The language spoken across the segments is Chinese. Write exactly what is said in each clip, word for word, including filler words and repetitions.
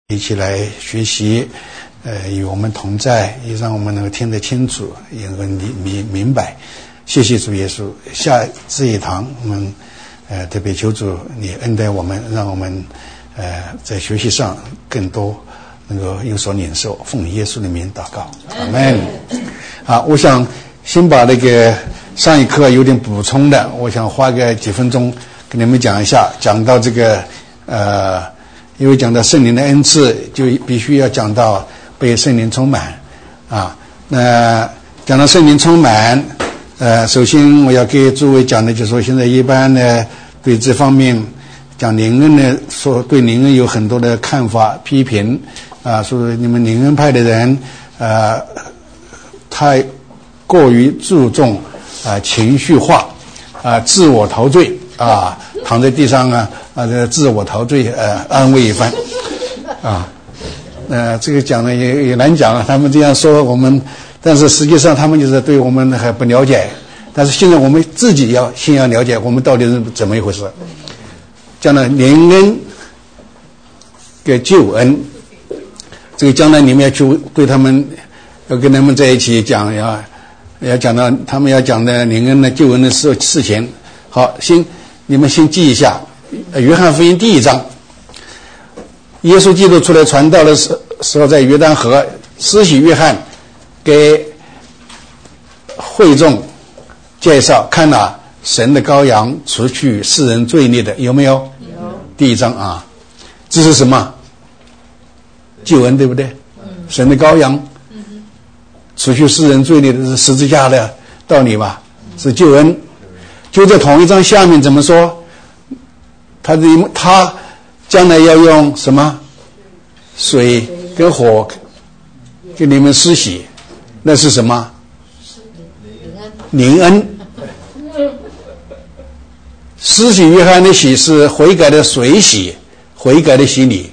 一起来学习，呃，与我们同在，也让我们能够听得清楚，也能够明明白。谢谢主耶稣。下这一堂，我们呃特别求主你恩待我们，让我们呃在学习上更多能够有所领受。奉耶稣的名祷告，阿们。好，我想先把那个上一课有点补充的，我想花个几分钟跟你们讲一下，讲到这个呃。因为讲到圣灵的恩赐，就必须要讲到被圣灵充满啊。那讲到圣灵充满，呃，首先我要给诸位讲的就是说，现在一般呢对这方面讲灵恩呢，说对灵恩有很多的看法批评啊，说你们灵恩派的人呃太过于注重啊情绪化啊，自我陶醉啊，躺在地上啊。啊，这自我陶醉，呃，安慰一番，啊，呃，这个讲呢也也难讲啊。他们这样说我们，但是实际上他们就是对我们还不了解。但是现在我们自己要先要了解我们到底是怎么一回事。讲了灵恩跟救恩，这个将来你们要去对他们，要跟他们在一起讲，要要讲到他们要讲的灵恩的救恩的事事情。好，先你们先记一下。约翰福音第一章，耶稣基督出来传道的时时候，在约旦河，施洗约翰给会众介绍，看了神的羔羊除去世人罪孽的，有没有？有。第一章啊，这是什么？救恩，对不对？嗯。神的羔羊，嗯，除去世人罪孽的是十字架的道理吧？是救恩。就在同一章下面怎么说？他的他将来要用什么水跟火给你们施洗，那是什么？灵恩。施洗约翰的洗是悔改的水洗，悔改的洗礼。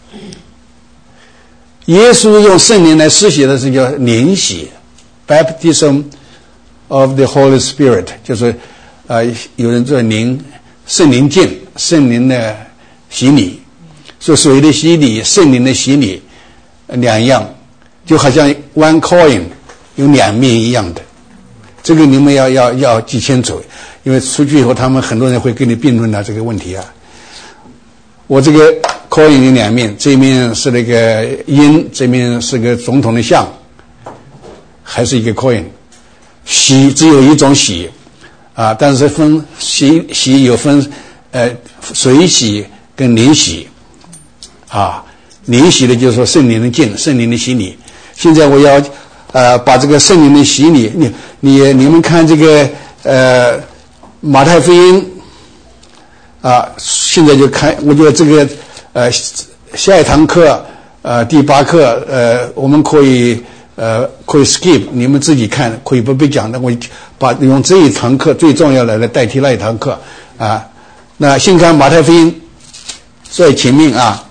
耶稣用圣灵来施洗的是叫灵洗 ，Baptism of the Holy Spirit， 就是呃有人做灵圣灵浸。圣灵的洗礼，说水的洗礼，圣灵的洗礼，两样，就好像 one coin 有两面一样的。这个你们要要要记清楚，因为出去以后，他们很多人会跟你辩论到这个问题啊。我这个 coin 有两面，这面是那个鹰，这面是个总统的像，还是一个 coin。洗只有一种洗啊，但是分洗洗有分。呃，水洗跟灵洗，啊，灵洗的就是说圣灵的浸，圣灵的洗礼。现在我要呃把这个圣灵的洗礼，你你你们看这个呃马太福音啊，现在就看，我觉得这个呃下一堂课呃第八课呃我们可以呃可以 skip， 你们自己看，可以不必讲的，我把用这一堂课最重要的来代替那一堂课啊。那先看马太福音最前面啊，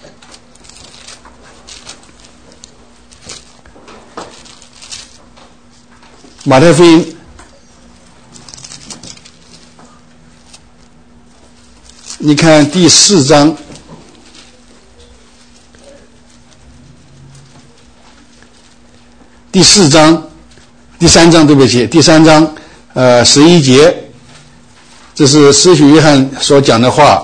马太福音你看第四章，第四章第三章对不起，第三章呃十一节。这是施洗约翰所讲的话，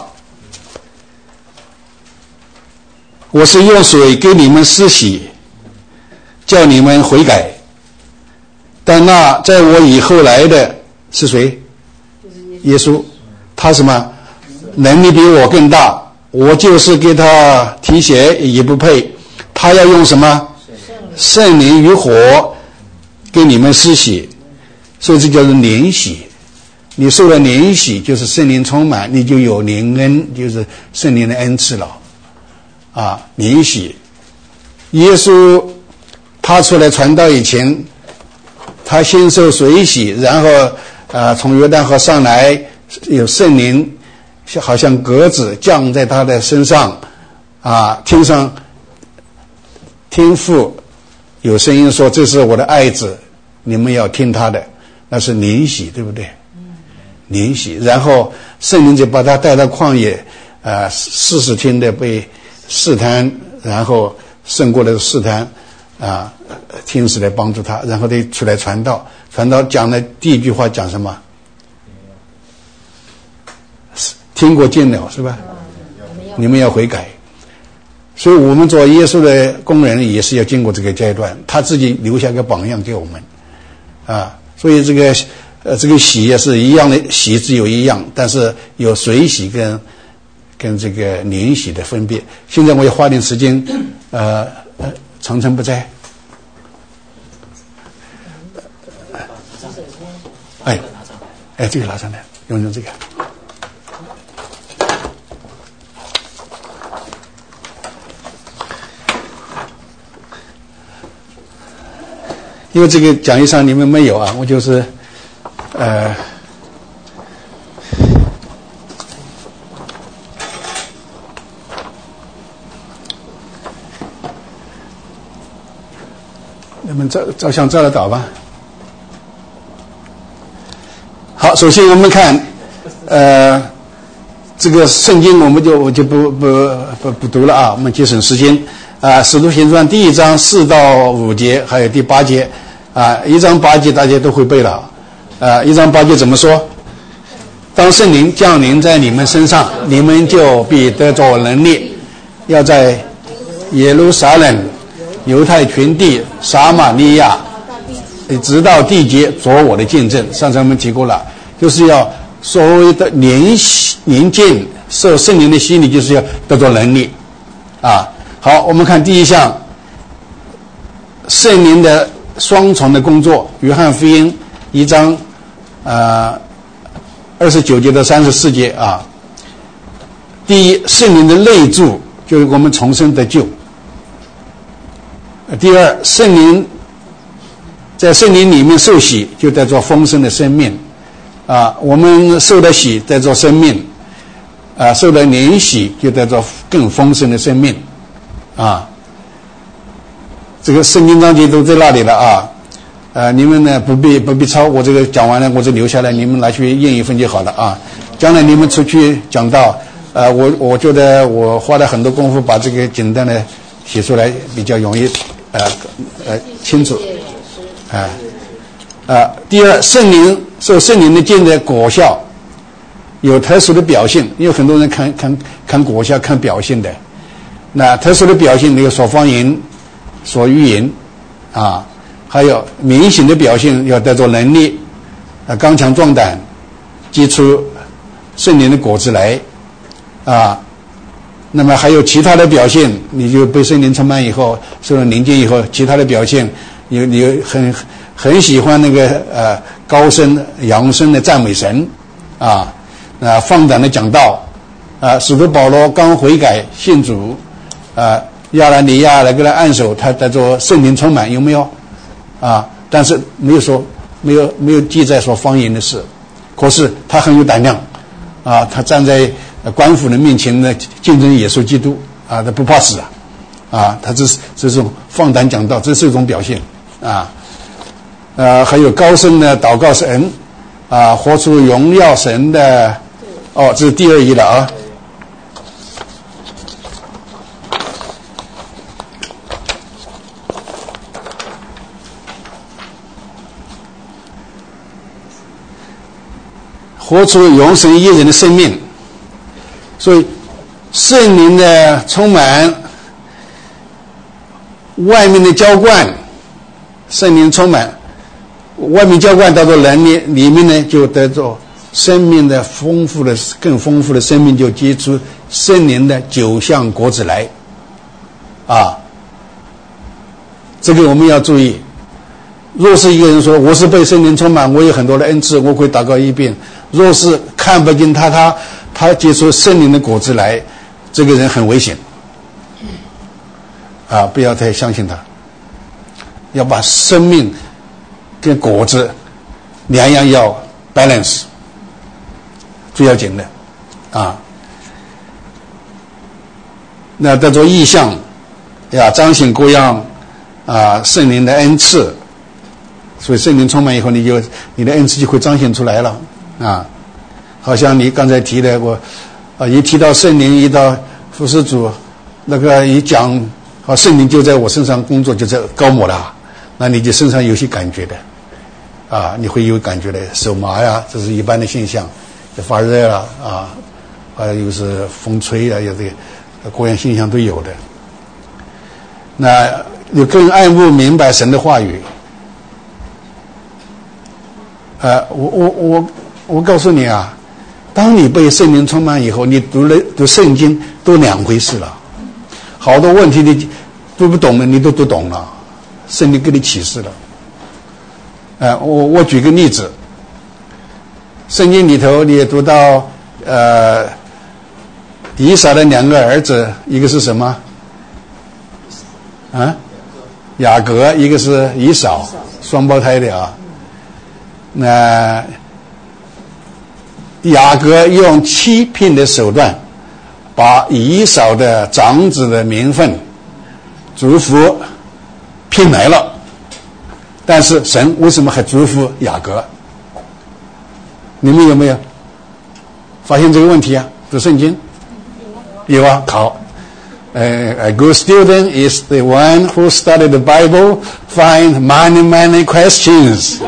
我是用水给你们施洗，叫你们悔改，但那在我以后来的是谁？耶稣。他什么能力比我更大，我就是给他提鞋也不配。他要用什么圣灵与火给你们施洗，所以这叫做灵洗。你受了灵洗，就是圣灵充满，你就有灵恩，就是圣灵的恩赐了啊。灵洗，耶稣他出来传道以前，他先受水洗，然后呃从约旦河上来，有圣灵好像鸽子降在他的身上啊，天上天父有声音说，这是我的爱子，你们要听他的，那是灵洗，对不对？灵洗，然后圣灵就把他带到旷野，呃，四十天的被试探， 然后胜过了试探啊，天使来帮助他，然后他出来传道，传道讲的第一句话讲什么？听过见了是吧？你们要悔改。所以我们做耶稣的工人也是要经过这个阶段，他自己留下个榜样给我们啊。所以这个呃这个洗也是一样的，洗只有一样，但是有水洗跟跟这个灵洗的分别。现在我要花点时间，呃呃，常常不在，哎哎，这个拿上来，用用这个。因为这个讲义上你们没有啊，我就是呃你们照照相照得到吧？好，首先我们看呃这个圣经，我们就我就不不不不读了啊，我们节省时间啊。使徒行传第一章四到五节，还有第八节。啊，一章八节大家都会背了，啊，一章八节怎么说？当圣灵降临在你们身上，你们就必得着能力，要在耶路撒冷、犹太全地、撒玛利亚，直到地极做我的见证。上次我们提过了，就是要所谓的灵灵见受圣灵的洗礼，就是要得着能力。啊，好，我们看第一项，圣灵的双重的工作，约翰福音一章呃二十九节到三十四节啊。第一，圣灵的内住就是我们重生得救。第二，圣灵在圣灵里面受洗，就带着丰盛的生命啊。我们受的洗带着生命啊，受的灵洗就带着更丰盛的生命啊。这个圣经章节都在那里了啊，呃，你们呢不必不必抄，我这个讲完了，我就留下来，你们拿去印一份就好了啊。将来你们出去讲道，呃，我我觉得我花了很多功夫把这个简单的写出来，比较容易呃呃清楚啊啊、呃。第二，圣灵受圣灵的见的果效有特殊的表现，因为很多人看看看果效看表现的，那特殊的表现，那个说方言。所欲言啊，还有明显的表现要带着能力啊，刚强壮胆，结出圣灵的果子来啊。那么还有其他的表现，你就被圣灵充满以后，受了灵见以后，其他的表现，你你很很喜欢那个呃高声扬声的赞美神啊，啊放胆的讲道啊。使徒保罗刚悔改信主啊。亚拿尼亚来给他按手，他在做圣灵充满，有没有啊？但是没有说，没有没有记载说方言的事。可是他很有胆量啊，他站在官府的面前呢，见证耶稣基督啊，他不怕死啊，啊，他这是这种放胆讲道，这是一种表现啊。呃，还有高声的祷告神啊，活出荣耀神的，哦，这是第二义了啊。活出永生一人的生命，所以圣灵的充满，外面的浇灌，圣灵充满，外面浇灌到了能力里面呢，就得着生命的丰富的、更丰富的生命，就结出圣灵的九项果子来，啊，这个我们要注意。若是一个人说我是被圣灵充满，我有很多的恩赐，我可以祷告一遍。若是看不见他，他他结出圣灵的果子来，这个人很危险啊！不要太相信他，要把生命跟果子两样要 balance， 最要紧的啊。那得着意象呀，彰显各样啊圣灵的恩赐。所以圣灵充满以后，你就你的恩赐就会彰显出来了啊！好像你刚才提的，我啊一提到圣灵，一到服侍主，那个一讲好，圣灵就在我身上工作，就在高抹了，那你就身上有些感觉的，啊，你会有感觉的，手麻呀，这是一般的现象，就发热了啊，还有是风吹啊，有这个各样现象都有的。那你更爱慕明白神的话语。呃，我我我我告诉你啊，当你被圣灵充满以后，你读了读圣经都两回事了。好多问题你读不懂的，你都读懂了，圣灵给你启示了。呃，我我举个例子，圣经里头你也读到，呃，以撒的两个儿子，一个是什么？啊，雅各，一个是以扫，双胞胎的啊。那雅各用欺骗的手段把以扫的长子的名分祝福骗来了，但是神为什么还祝福雅各？你们有没有发现这个问题啊？读圣经有啊。好，呃、uh, ，a good student is the one who studied the Bible, find many many questions.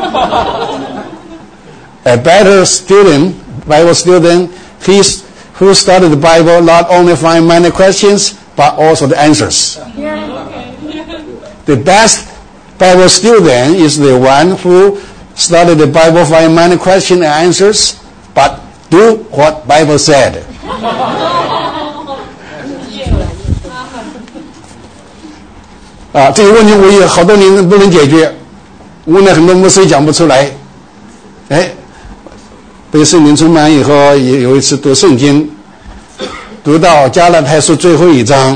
A better student, Bible student, he's who studied the Bible not only find many questions but also the answers. The best Bible student is the one who studied the Bible, find many questions and answers, but do what Bible said. 啊，这个问题我有好多年不能解决，问了很多牧师讲不出来。哎，被圣灵充满以后，也有一次读圣经，读到加拉太书最后一章，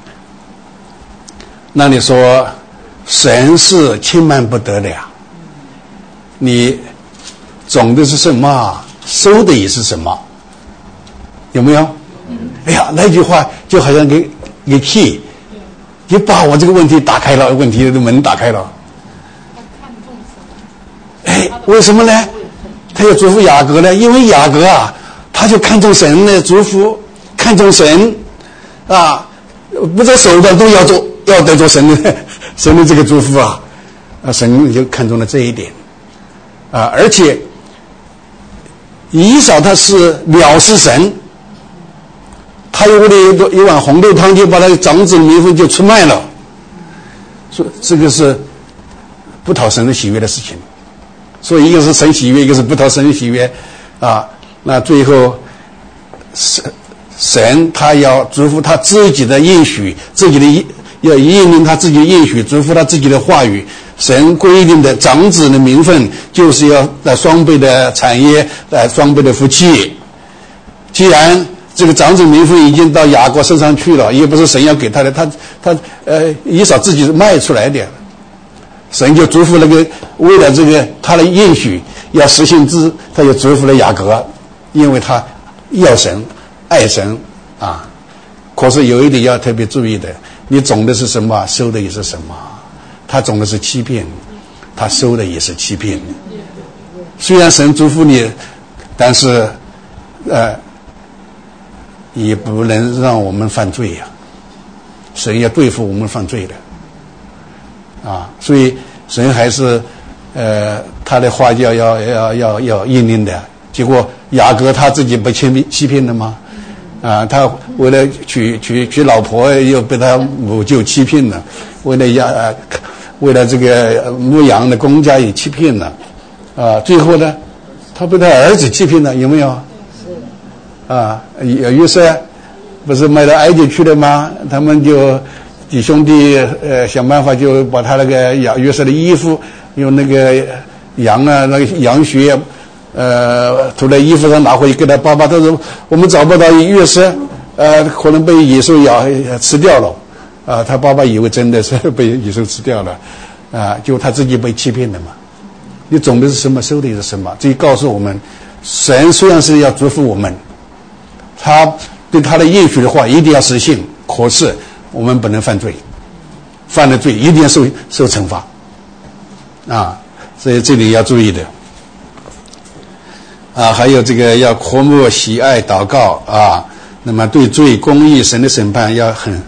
那里说神是轻慢不得的呀，你种的是什么，收的也是什么，有没有？哎呀，那句话就好像给给 key， 就把我这个问题打开了，问题的门打开了。哎，为什么呢？他要祝福雅各呢？因为雅各啊，他就看重神的祝福，看重神啊，不择手段都要做，要得着神的神的这个祝福啊，啊，神就看重了这一点啊，而且以扫他是藐视神，他为了一碗红豆汤就把他的长子的名分就出卖了，说这个是不讨神的喜悦的事情。所以一个是神喜悦，一个是不讨神喜悦啊。那最后神神他要祝福他自己的应许，自己的要应验他自己的应许，祝福他自己的话语。神规定的长子的名分就是要在双倍的产业，在双倍的福气。既然这个长子名分已经到雅各身上去了，也不是神要给他的，他他呃以扫自己卖出来的。神就祝福那个，为了这个他的应许要实行之，他就祝福了雅各，因为他要神爱神啊。可是有一点要特别注意的，你种的是什么，收的也是什么。他种的是欺骗，他收的也是欺骗。虽然神祝福你，但是呃也不能让我们犯罪呀、啊。神要对付我们犯罪的。啊，所以神还是，呃，他的话要要要要要应验的。结果雅各他自己被欺骗欺骗了吗？啊，他为了娶娶娶老婆又被他母舅欺骗了，为了养、呃、为了这个牧羊的公家也欺骗了，啊，最后呢，他被他儿子欺骗了，有没有？啊，约瑟不是卖到埃及去了吗？他们就。弟兄弟呃想办法就把他那个羊约瑟的衣服用那个羊啊那个羊血呃涂在衣服上拿回去给他爸爸，他说我们找不到约瑟，呃可能被野兽咬吃掉了啊，他爸爸以为真的是被野兽吃掉了啊，就他自己被欺骗的嘛。你种的是什么，收的是什么，这告诉我们，神虽然是要祝福我们，他对他的应许的话一定要实现，可是我们不能犯罪，犯了罪一定要受受惩罚啊！所以这里要注意的啊，还有这个要渴慕喜爱祷告啊，那么对罪公义神的审判要很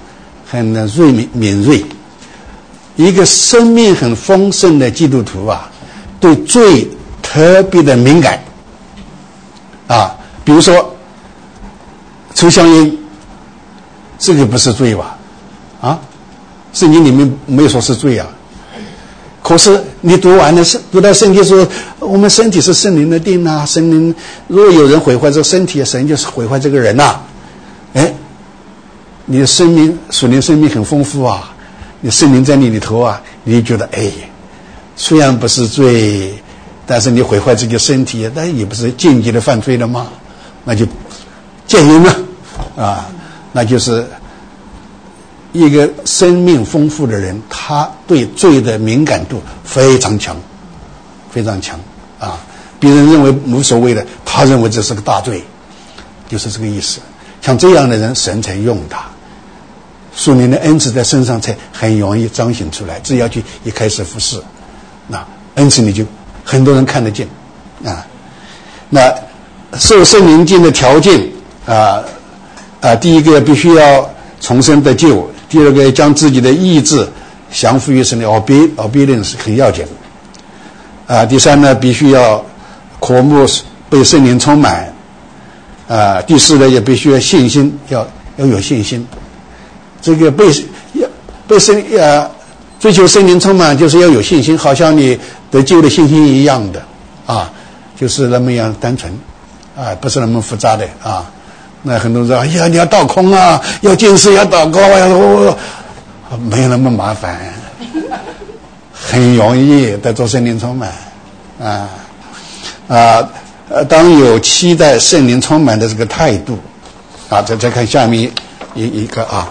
很锐敏敏锐。一个生命很丰盛的基督徒啊，对罪特别的敏感啊。比如说抽香烟，这个不是罪吧？啊，圣经里面没有说是罪啊。可是你读完了读到圣经说，我们身体是圣灵的殿啊，圣灵如果有人毁坏这个身体，神就是毁坏这个人呐、啊。哎，你的生命属灵生命很丰富啊，你圣灵在你里头啊，你就觉得哎，虽然不是罪，但是你毁坏自己的身体，但也不是间接的犯罪了吗？那就戒烟了啊，那就是一个生命丰富的人，他对罪的敏感度非常强，非常强啊！别人认为无所谓的，他认为这是个大罪，就是这个意思。像这样的人，神才用他，属灵的恩赐在身上才很容易彰显出来。只要去一开始服侍，那恩赐你就很多人看得见啊。那受圣灵浸的条件啊啊，第一个必须要重生得救。第二个，将自己的意志降服于神的 obedience 很要紧啊。第三呢，必须要渴慕被圣灵充满啊。第四呢，也必须要信心，要要有信心。这个被要被圣啊追求圣灵充满，就是要有信心，好像你得救的信心一样的啊，就是那么样单纯啊，不是那么复杂的啊。那很多人说：“哎呀，你要倒空啊，要进士，要祷告呀、哦，没有那么麻烦，很容易得做圣灵充满啊啊！呃，当有期待圣灵充满的这个态度啊，再再看下面一一个啊，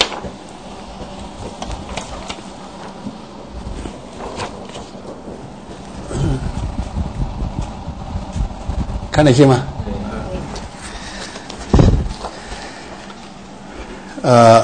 看得见吗？”呃，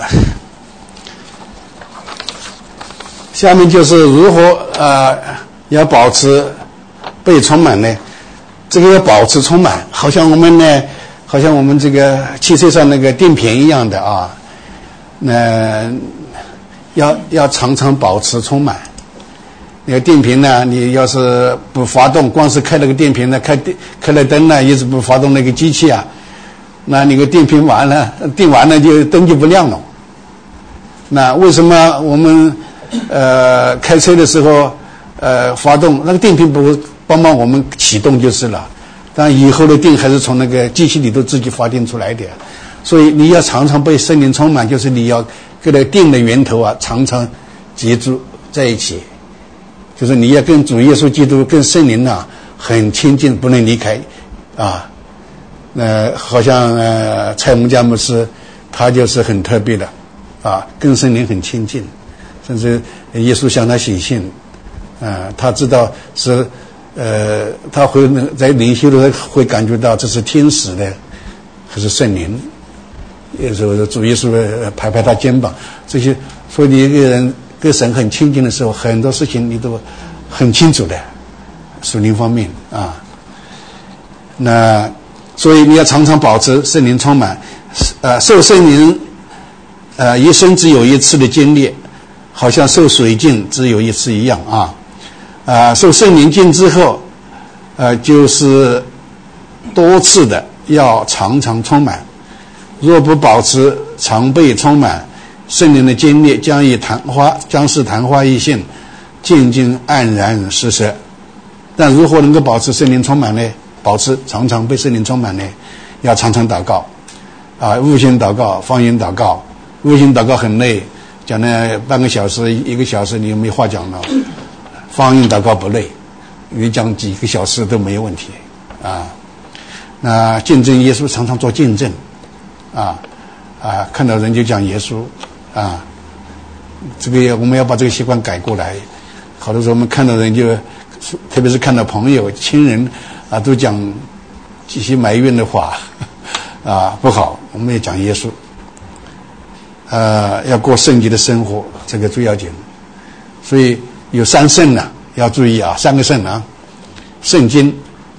下面就是如何呃要保持被充满呢？这个要保持充满，好像我们呢，好像我们这个汽车上那个电瓶一样的啊，那要要常常保持充满。那个电瓶呢，你要是不发动，光是开那个电瓶呢，开电开了灯呢，一直不发动那个机器啊。那你个电瓶完了，电完了就灯就不亮了。那为什么我们呃开车的时候呃发动那个电瓶不帮忙我们启动就是了，但以后的电还是从那个机器里头自己发电出来的。所以你要常常被圣灵充满，就是你要跟那个电的源头啊常常接触在一起，就是你要跟主耶稣基督跟圣灵啊很亲近，不能离开啊。呃，好像呃，蔡蒙加牧师，他就是很特别的，啊，跟圣灵很亲近，甚至耶稣向他显现，啊，他知道是，呃，他会在灵修的时候会感觉到这是天使的，还是圣灵，有时候主耶稣拍拍他肩膀，这些，所以你一个人跟神很亲近的时候，很多事情你都很清楚的，属灵方面啊，那。所以你要常常保持圣灵充满，呃，受圣灵，呃，一生只有一次的经历，好像受水浸只有一次一样啊，啊、呃，受圣灵浸之后，呃，就是多次的要常常充满，若不保持常被充满，圣灵的经历将以昙花，将是昙花一现，渐渐黯然失色。但如何能够保持圣灵充满呢？保持常常被圣灵充满呢，要常常祷告啊，悟性祷告，方言祷告。悟性祷告很累，讲了半个小时一个小时你没话讲了，方言祷告不累，你讲几个小时都没有问题啊。那见证耶稣，常常做见证啊啊，看到人就讲耶稣啊，这个我们要把这个习惯改过来。好多时候我们看到人就，特别是看到朋友亲人啊，都讲这些埋怨的话啊，不好。我们也讲耶稣，呃，要过圣洁的生活，这个最要紧。所以有三圣呢、啊，要注意啊，三个圣啊，圣经、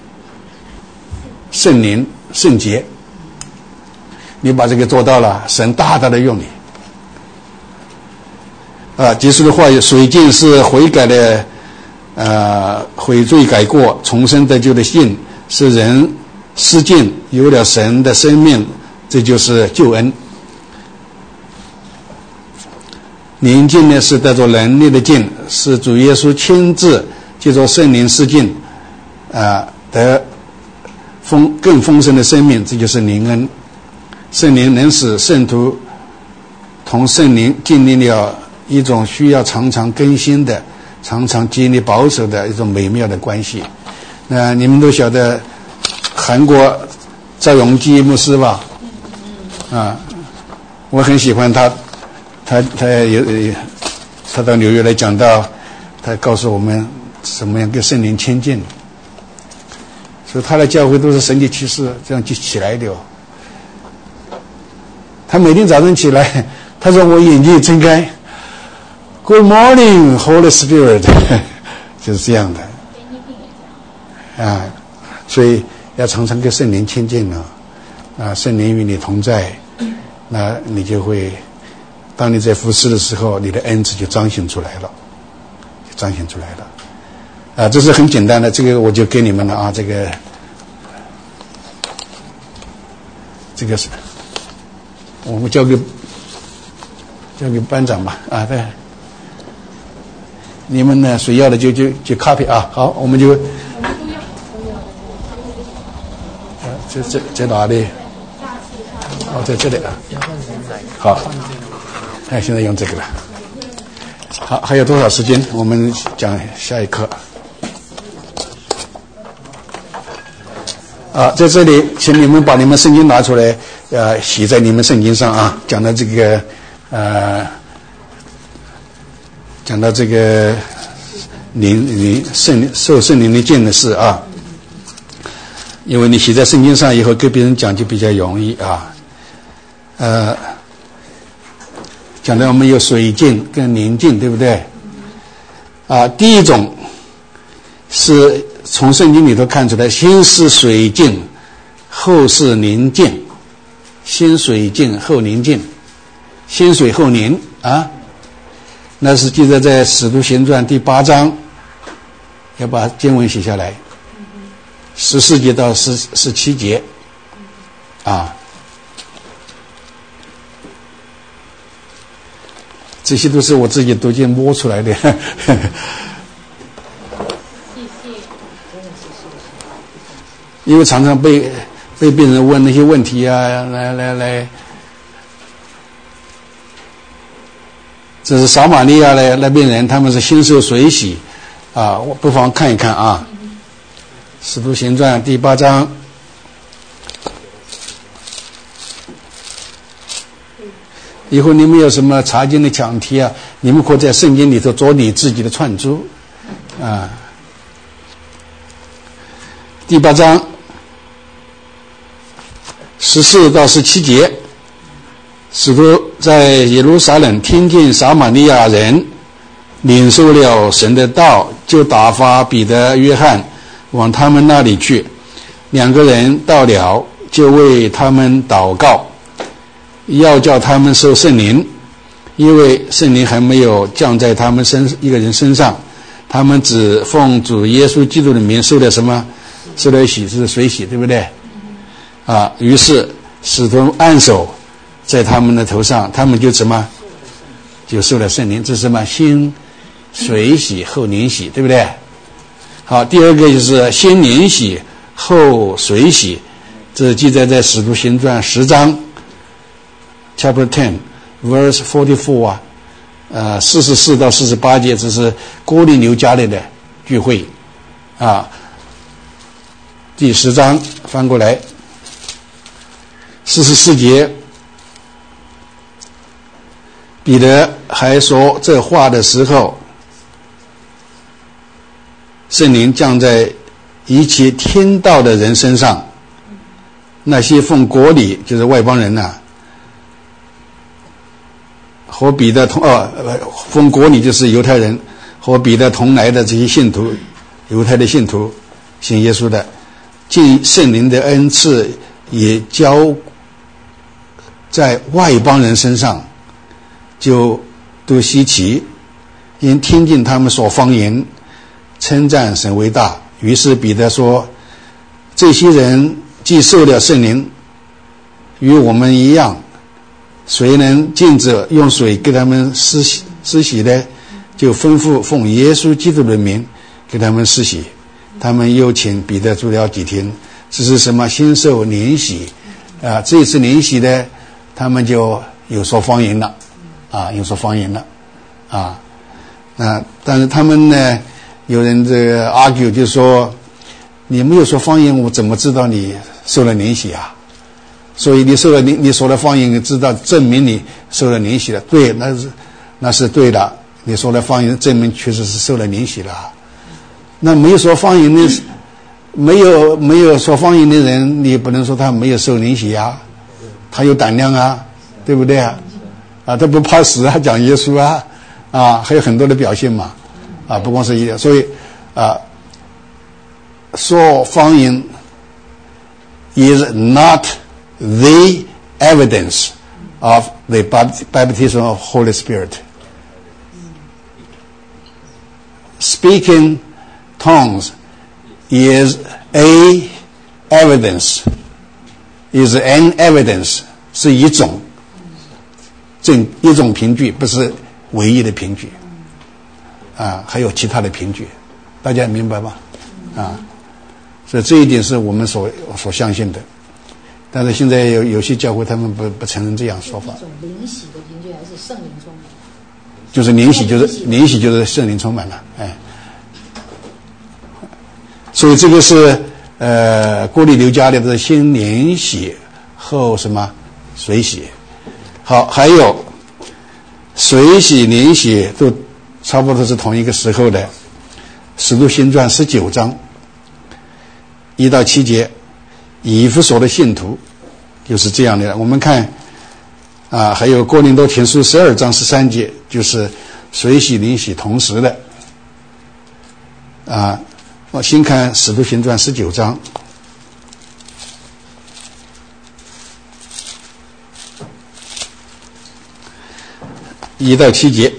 圣灵、圣洁。你把这个做到了，神大大的用你啊，结束的话，水浸是悔改的，呃，悔罪改过、重生得救的信，是人失敬有了神的生命，这就是救恩。宁静呢是带着能力的静，是主耶稣亲自借着圣灵施浸，啊、呃，得丰更丰盛的生命，这就是灵恩。圣灵能使圣徒同圣灵建立了一种需要常常更新的、常常建立保守的一种美妙的关系。那你们都晓得韩国赵永基牧师吧？啊，我很喜欢他。他他有他到纽约来讲到，他告诉我们怎么样跟圣灵亲近，所以他的教会都是神迹奇事这样就起来的哦。他每天早上起来，他说我眼睛一睁开 ，Good morning, Holy Spirit， 就是这样的啊，所以要常常跟圣灵亲近了啊，圣灵与你同在，那你就会。当你在服侍的时候，你的恩赐就彰显出来了，就彰显出来了，啊，这是很简单的，这个我就给你们了啊，这个，这个是，我们交给交给班长吧，啊，对，你们呢，谁要的就就就 copy 啊，好，我们就，啊，这这在哪里？哦，在这里啊，好。哎，现在用这个了。好，还有多少时间？我们讲下一课。啊，在这里，请你们把你们圣经拿出来，呃，写在你们圣经上啊。讲到这个，呃，讲到这个灵灵圣受圣灵的浸的事啊。因为你写在圣经上以后，跟别人讲就比较容易啊。呃。讲到我们有水浸跟宁静，对不对？啊，第一种是从圣经里头看出来，先是水浸，后是宁静，先水浸后宁静，先水后宁啊，那是记载在《使徒行传》第八章，要把经文写下来，十四节到十十七节啊。这些都是我自己读经摸出来的。因为常常被被病人问那些问题啊，来来来，这是撒玛利亚的那病人，他们是先受水洗啊，我不妨看一看啊，《使徒行传》第八章。以后你们有什么查经的讲题啊，你们可以在圣经里头做你自己的串珠啊。第八章十四到十七节，使徒在耶路撒冷听见撒玛利亚人领受了神的道，就打发彼得、约翰往他们那里去。两个人到了，就为他们祷告，要叫他们受圣灵，因为圣灵还没有降在他们身一个人身上，他们只奉主耶稣基督的名受了什么？受了洗，是水洗，对不对？啊，于是使徒按手在他们的头上，他们就什么？就受了圣灵。这是什么？先水洗后灵洗，对不对？好，第二个就是先灵洗后水洗，这记载在使徒行传十章 chapter ten verse forty-four 啊，呃，四十四到四十八节，这是哥林流家里的聚会啊。第十章翻过来，四十四节，彼得还说这话的时候，圣灵降在一切听到的人身上，那些奉国礼，就是外邦人呐、啊，和彼得同哦，奉国礼就是犹太人，和彼得同来的这些信徒，犹太的信徒，信耶稣的，尽圣灵的恩赐也交在外邦人身上，就都稀奇，因听见他们说方言，称赞神为大。于是彼得说，这些人既受了圣灵，与我们一样，谁能禁止用水给他们施洗施洗呢？就吩咐奉耶稣基督的名给他们施洗。他们又请彼得住了几天。这是什么？先受灵洗啊！这一次灵洗呢，他们就有说方言了啊，有说方言了啊。啊，但是他们呢，有人这个 argue 就说，你没有说方言，我怎么知道你受了灵洗啊？所以你受了灵，你说了方言，知道证明你受了灵洗了。对，那是那是对的。你说了方言，证明确实是受了灵洗了。那没有说方言的，没有没有说方言的人，你不能说他没有受灵洗啊，他有胆量啊，对不对啊？啊，他不怕死啊，讲耶稣啊，啊，还有很多的表现嘛，啊，不光是一点，所以啊，说方言 is not the evidence of the baptism of Holy Spirit. Speaking tongues is a evidence, is an evidence, 是一种证一种凭据，不是唯一的凭据啊，还有其他的凭据，大家明白吗？啊，所以这一点是我们所所相信的。但是现在有有些教会他们不不承认这样说法。一种灵洗的凭据还是圣灵充满？就是灵洗，就是灵洗，就是圣灵充满了，哎。所以这个是呃，哥尼流家里的先灵洗后什么水洗。好，还有水洗灵洗都差不多是同一个时候的。使徒行传十九章一到七节，以弗所的信徒就是这样的。我们看啊，还有哥林多前书十二章十三节，就是水洗灵洗同时的啊。我先看使徒行传十九章一到七节。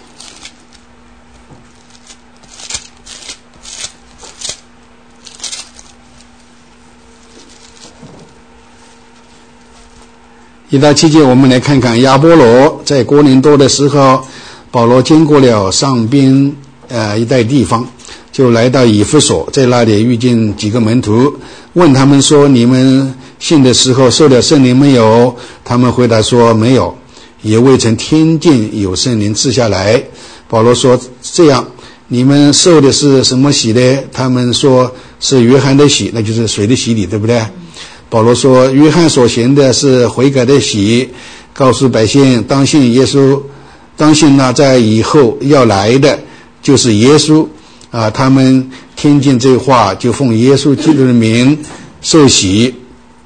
一到七节，我们来看看亚波罗在哥林多的时候，保罗经过了上边呃一带地方，就来到以弗所，在那里遇见几个门徒，问他们说，你们信的时候受了圣灵没有？他们回答说没有，也未曾听见有圣灵赐下来。保罗说，这样你们受的是什么洗呢？他们说是约翰的洗，那就是水的洗礼，对不对？保罗说，约翰所行的是悔改的洗，告诉百姓当信耶稣，当信那在以后要来的就是耶稣啊。他们听见这话，就奉耶稣基督的名受洗，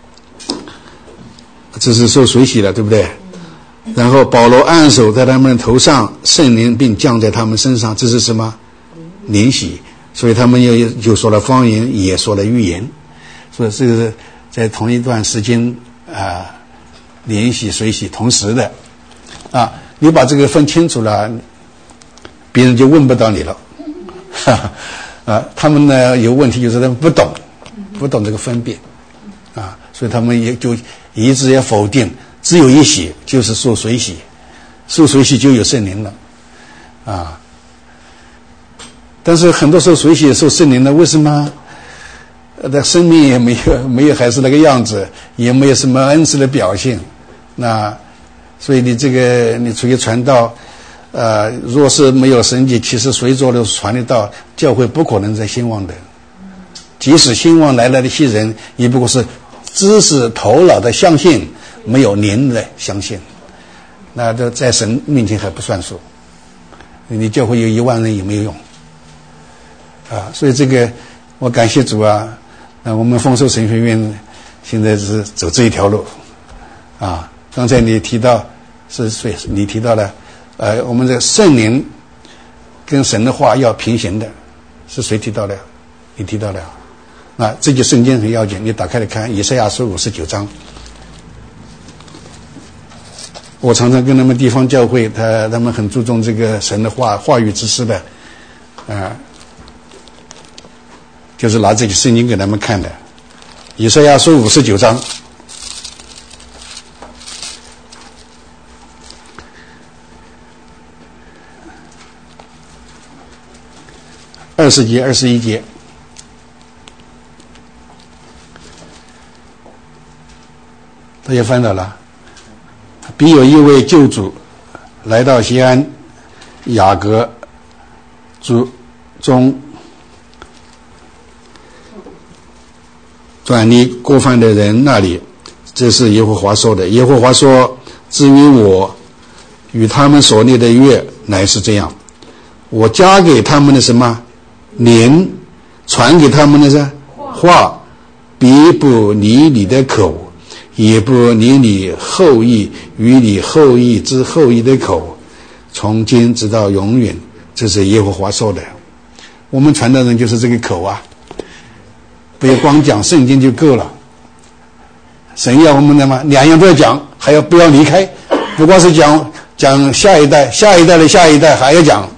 这是受水洗了，对不对？然后保罗按手在他们头上，圣灵并降在他们身上，这是什么？灵洗。所以他们又就说了方言，也说了预言。所以这个是在同一段时间啊，灵洗水洗同时的啊。你把这个分清楚了，别人就问不到你了。哈哈啊，他们呢有问题，就是他们不懂，不懂这个分辨啊，所以他们也就一直也否定，只有一洗就是受水洗，受水洗就有圣灵了啊。但是很多时候水洗受圣灵了，为什么？呃，生命也没有没有还是那个样子，也没有什么恩赐的表现。那所以你这个你出去传道，呃，若是没有神迹，其实谁做的传的道，教会不可能再兴旺的。即使兴旺来了的些人，也不过是知识头脑的相信，没有灵的相信，那这在神面前还不算数。你教会有一万人也没有用啊！所以这个我感谢主啊！那我们丰收神学院现在是走这一条路啊。刚才你提到是谁？你提到了呃，我们的圣灵跟神的话要平行的，是谁提到的？你提到的。那这节圣经很要紧，你打开来看以赛亚书五十九章。 我常常跟他们地方教会，他他们很注重这个神的话话语知识的，啊、呃，就是拿这个圣经给他们看的。以赛亚书五十九章。二十节、二十一节，大家翻到了。必有一位救主来到西安雅各族中转离过犯的人那里，这是耶和华说的。耶和华说：至于我与他们所立的约乃是这样，我加给他们的什么灵，传给他们的是话，必不离你的口，也不离你后裔与你后裔之后裔的口，从今直到永远。这是耶和华说的。我们传道人就是这个口啊，不要光讲圣经就够了。神要我们的嘛，两样都要讲，还要不要离开，不光是讲讲下一代，下一代的下一代还要讲。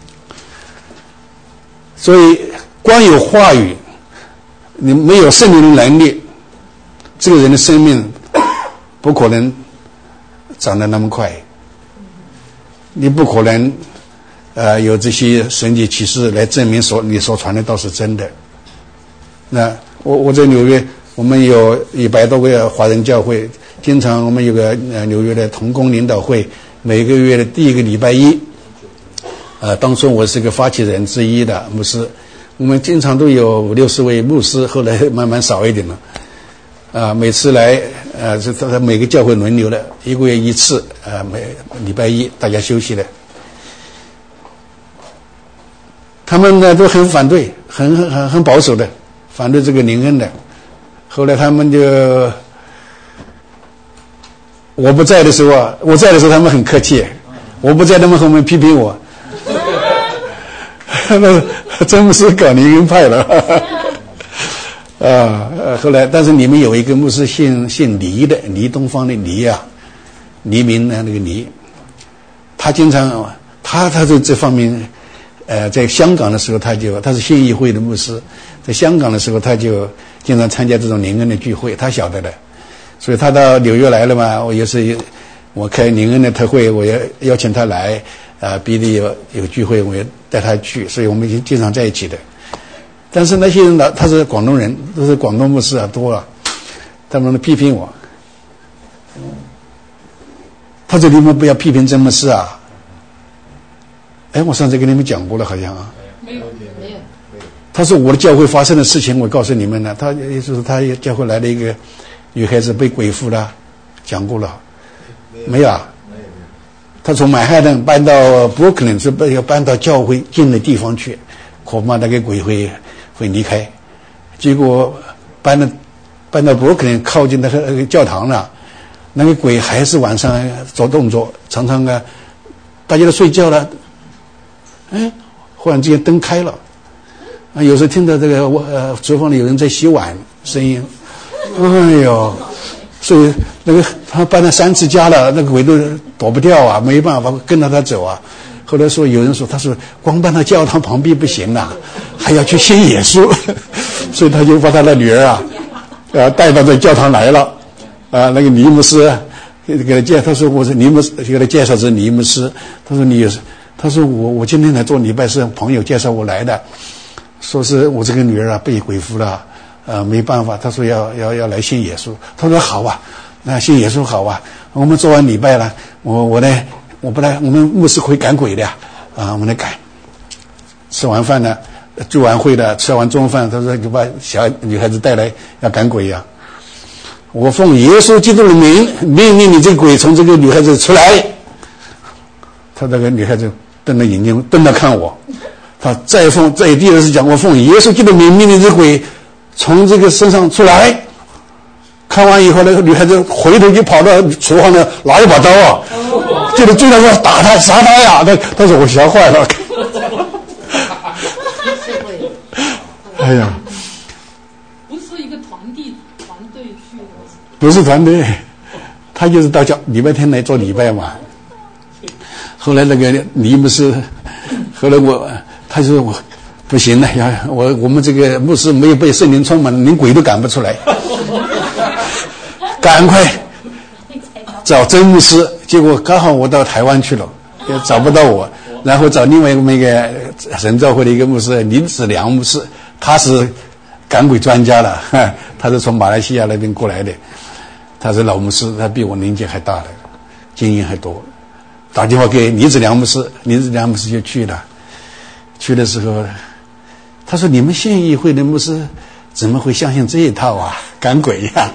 所以光有话语，你没有圣灵的能力，这个人的生命不可能长得那么快，你不可能呃有这些神迹奇事来证明所你所传的道是真的。那我我在纽约，我们有一百多个华人教会，经常我们有个呃纽约的同工领导会，每个月的第一个礼拜一，呃，当初我是个发起人之一的牧师，我们经常都有五六十位牧师，后来慢慢少一点了。啊、呃，每次来，呃，是他每个教会轮流的，一个月一次，呃，每礼拜一大家休息的。他们呢都很反对，很很很很保守的，反对这个灵恩的。后来他们就，我不在的时候，我在的时候他们很客气，我不在他们后面批评我。那真不是搞灵恩派了。啊，后来，但是你们有一个牧师姓姓黎的，黎东方的黎啊，黎明的那个黎，他经常，他他在这方面，呃，在香港的时候，他就他是信义会的牧师，在香港的时候，他就经常参加这种灵恩的聚会，他晓得的，所以他到纽约来了嘛，我也是，我开灵恩的特会，我也邀请他来，啊，比利有有聚会，我也带他去，所以我们已经经常在一起的。但是那些人呢，他是广东人，都是广东牧师啊，多了，他们批评我。他说：“你们不要批评真牧师啊！”哎，我上次跟你们讲过了，好像啊。没有，没有。他说：“我的教会发生的事情，我告诉你们了。他也就是他教会来了一个女孩子被鬼附了，讲过了。没有啊？没有。他从曼哈顿搬到布鲁克林，是要搬到教会近的地方去，恐怕那个鬼会。”会离开，结果搬到搬到伯克林靠近那个那个教堂了，那个鬼还是晚上做动作，常常啊，大家都睡觉了，哎，忽然之间灯开了，啊，有时候听到这个我呃厨房里有人在洗碗声音，哎呦，所以那个他搬了三次家了，那个鬼都躲不掉啊，没办法跟着他走啊。后来说有人说他是光搬到教堂旁边不行啊，还要去信耶稣，所以他就把他的女儿啊，呃带到这教堂来了，啊、呃、那个尼牧师给他介绍，他说我是尼牧师，给他介绍是尼牧师，他说你是，他说我我今天来做礼拜是朋友介绍我来的，说是我这个女儿啊被鬼附了，呃没办法，他说要要要来信耶稣，他说好啊，那信耶稣好啊，我们做完礼拜了，我我呢。我不来，我们牧师会赶鬼的呀，啊，我们来赶。吃完饭呢，聚完会的，吃完中饭，他说就把小女孩子带来要赶鬼呀。我奉耶稣基督的名命令你这个鬼从这个女孩子出来。他那个女孩子瞪着眼睛瞪着看我，他再奉再第二次讲，我奉耶稣基督的名命令这个鬼从这个身上出来。看完以后，那个女孩子回头就跑到厨房里拿一把刀啊，就是追他说打他杀他呀！他他说我吓坏了。哎呀， 不是一个团体团队去的， 不是团队， 他就是到教礼拜天来做礼拜嘛。后来那个李牧师，后来我他说我不行了呀，我我们这个牧师没有被圣灵充满，连鬼都赶不出来，赶快找真牧师。结果刚好我到台湾去了，也找不到我，然后找另外一个那个神召会的一个牧师林子良牧师，他是赶鬼专家了，他是从马来西亚那边过来的，他是老牧师，他比我年纪还大了，经验还多。打电话给李子良牧师，李子良牧师就去了。去的时候，他说：“你们县议会的牧师怎么会相信这一套啊？赶鬼呀！”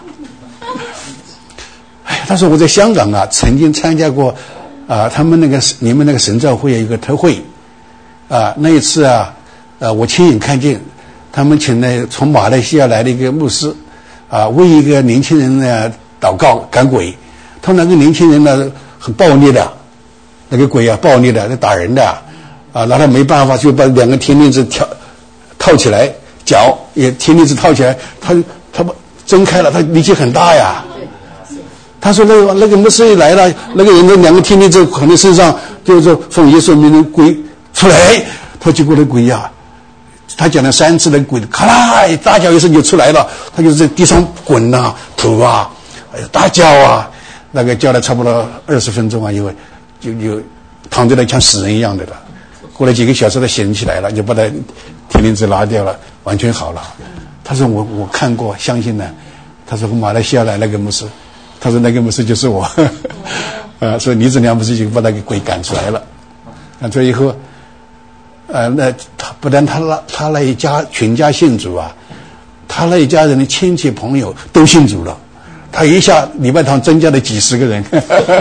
哎，他说我在香港啊，曾经参加过啊、呃，他们那个你们那个神召会有一个特会啊、呃，那一次啊，呃，我亲眼看见他们请了从马来西亚来的一个牧师啊、呃，为一个年轻人呢祷告赶鬼。他那个年轻人呢很暴力的，那个鬼啊暴力的，在打人的啊，然后他没办法就把两个天钉子挑套起来，脚也天钉子套起来，他他睁开了，他力气很大呀。他说那个那个牧师一来了，那个人的两个天钉子可能身上就是奉耶稣名的鬼出来，他结果那鬼呀、啊，他讲了三次，那个鬼咔啦大叫一声就出来了，他就在地上滚啊、吐啊、大叫啊，那个叫了差不多二十分钟啊，以后就就躺在那像死人一样的了。过了几个小时，他醒起来了，就把他天钉子拿掉了，完全好了。他说我我看过，相信呢。他说马来西亚来那个牧师，他说那个牧师就是我，呃，所以李子良牧师就把那个鬼赶出来了。赶出来以后，呃，那他不但他那他那一家全家信主啊，他那一家人的亲戚朋友都信主了，他一下礼拜堂增加了几十个人。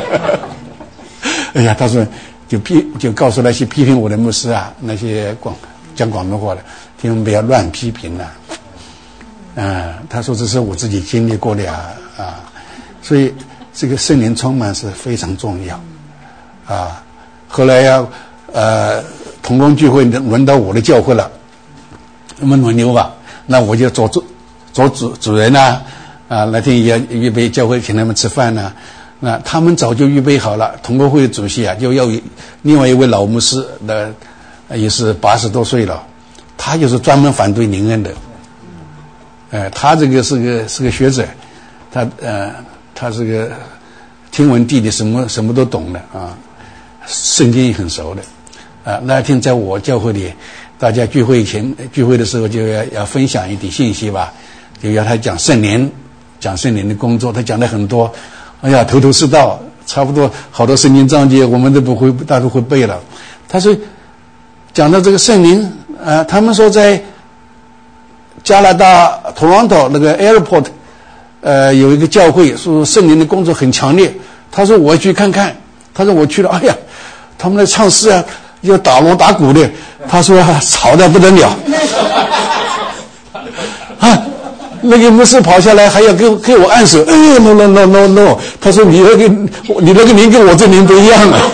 哎呀，他说。就批就告诉那些批评我的牧师啊，那些广讲广东话的，你们不要乱批评了、啊。啊，他说这是我自己经历过的啊啊，所以这个圣灵充满是非常重要啊。后来呀、啊，呃，同工聚会轮到我的教会了，我们轮流吧，那我就做主做主主人呐、啊，啊，那天也预备教会请他们吃饭呢、啊。那他们早就预备好了，同工会主席啊，就要另外一位老牧师的，也是八十多岁了，他就是专门反对灵恩的，呃，他这个是个是个学者，他呃他是个天文地理什么什么都懂的啊，圣经也很熟的，啊，那天在我教会里，大家聚会前聚会的时候就要要分享一点信息吧，就要他讲圣灵，讲圣灵的工作，他讲了很多。哎呀，头头是道，差不多好多圣经章节我们都不会，大都会背了。他说讲到这个圣灵，呃，他们说在加拿大 Toronto 那个 airport， 呃，有一个教会说圣灵的工作很强烈。他说我去看看，他说我去了，哎呀，他们的唱诗啊，要打锣打鼓的，他说、啊、吵得不得了。啊。那个牧师跑下来还要给给我按手，哎 ，no no no no no， 他说你那个你那个灵跟我这灵不一样啊。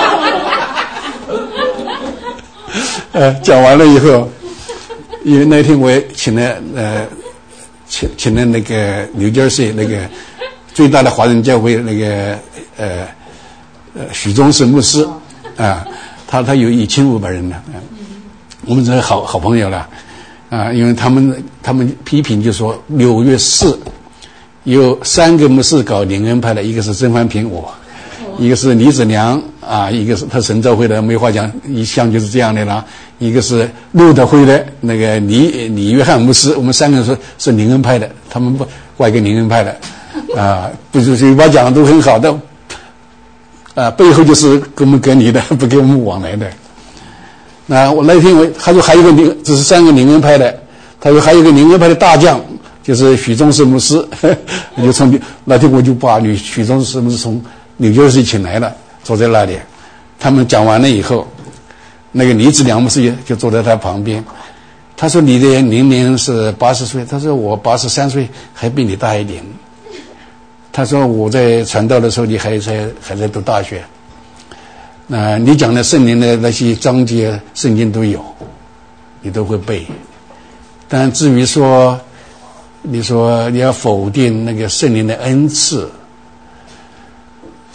呃，讲完了以后，因为那天我也请了呃，请请了那个New Jersey那个最大的华人教会那个呃呃许宗士牧师啊，他他有一千五百人呢、啊，我们是好好朋友了。啊，因为他们他们批评就说六月四有三个牧师搞灵恩派的，一个是曾焕平我，一个是李子良啊，一个是他神召会的，没话讲，一向就是这样的啦。一个是路德会的那个李李约翰牧师，我们三个人说是灵恩派的，他们不外个灵恩派的啊，不是嘴巴讲的都很好的啊，背后就是跟我们隔离的，不跟我们往来的。那我那天我他说还有一个灵，这是三个灵恩派的，他说还有一个灵恩派的大将，就是许宗士牧师，我就从那天我就把许许宗士牧师从纽约市请来了，坐在那里。他们讲完了以后，那个李子良牧师也就坐在他旁边。他说你的年龄是八十岁，他说我八十三岁，还比你大一点。他说我在传道的时候，你还在还在读大学。那、呃、你讲的圣灵的那些章节，圣经都有，你都会背。但至于说，你说你要否定那个圣灵的恩赐，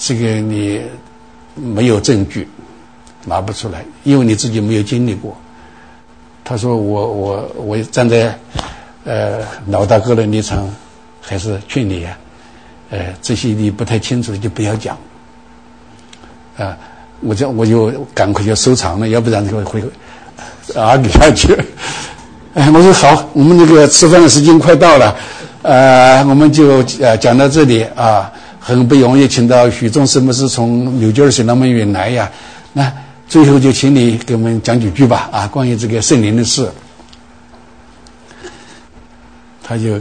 这个你没有证据拿不出来，因为你自己没有经历过。他说我我我站在呃老大哥的立场，还是劝你啊，呃这些你不太清楚的就不要讲啊、呃。我就我就赶快就收场了，要不然会会啊给下去。哎，我说好，我们那个吃饭的时间快到了，呃，我们就呃讲到这里啊。很不容易请到许宗师牧师从纽约市那么远来呀，那最后就请你给我们讲几句吧啊，关于这个圣灵的事。他就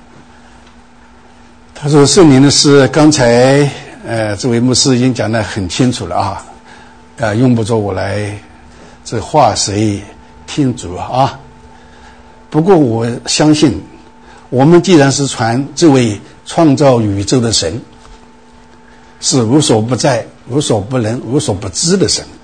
他说圣灵的事，刚才呃这位牧师已经讲得很清楚了啊，呃用不着我来这话谁听主啊。不过我相信，我们既然是传这位创造宇宙的神，是无所不在、无所不能、无所不知的神。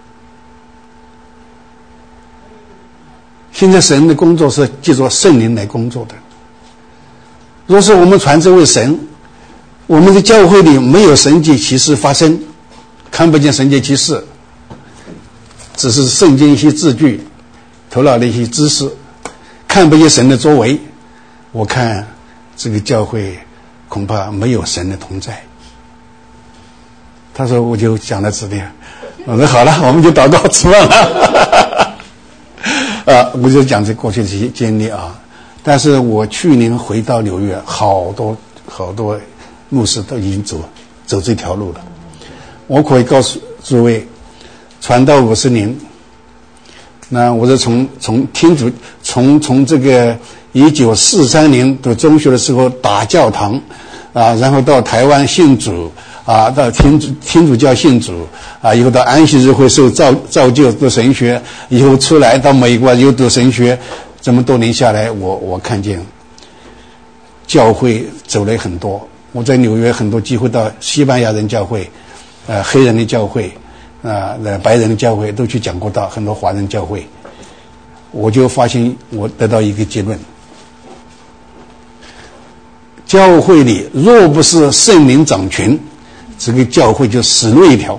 现在神的工作是借着圣灵来工作的。若是我们传这位神，我们的教会里没有神迹奇事发生，看不见神迹奇事，只是圣经一些字句、头脑的一些知识，看不见神的作为，我看这个教会恐怕没有神的同在。他说我就讲到这里，我说好了，我们就祷告吃饭了。啊，我就讲这过去的这些经历啊。但是我去年回到纽约，好多好多牧师都已经走走这条路了。我可以告诉诸位，传道五十年，那我是从从天主从从这个一九四三年读中学的时候打教堂啊，然后到台湾信主。啊，到天主天主教信主啊，以后到安息日会受造造就读神学，以后出来到美国又读神学，这么多年下来，我我看见教会走了很多。我在纽约很多机会到西班牙人教会，呃，黑人的教会，啊、呃，白人的教会都去讲过道，很多华人教会，我就发现我得到一个结论。教会里若不是圣灵掌权，这个教会就死路一条。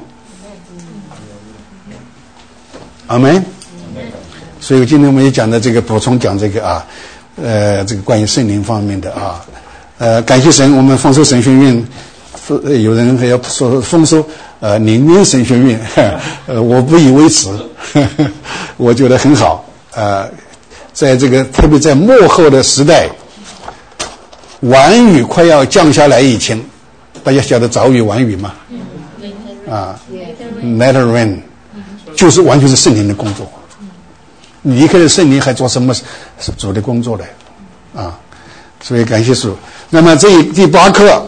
阿们。所以今天我们也讲的这个补充讲这个啊，呃，这个关于圣灵方面的啊，呃，感谢神，我们丰收神学院，有人还要说丰收呃灵恩神学院，呃，我不以为耻，呵呵，我觉得很好。呃，在这个特别在末后的时代，晚雨快要降下来以前，大家晓得早雨晚雨吗？啊 ，Let it rain， 就是完全是圣灵的工作。离开了圣灵还做什么主的工作呢？啊，所以感谢主。那么这第八课，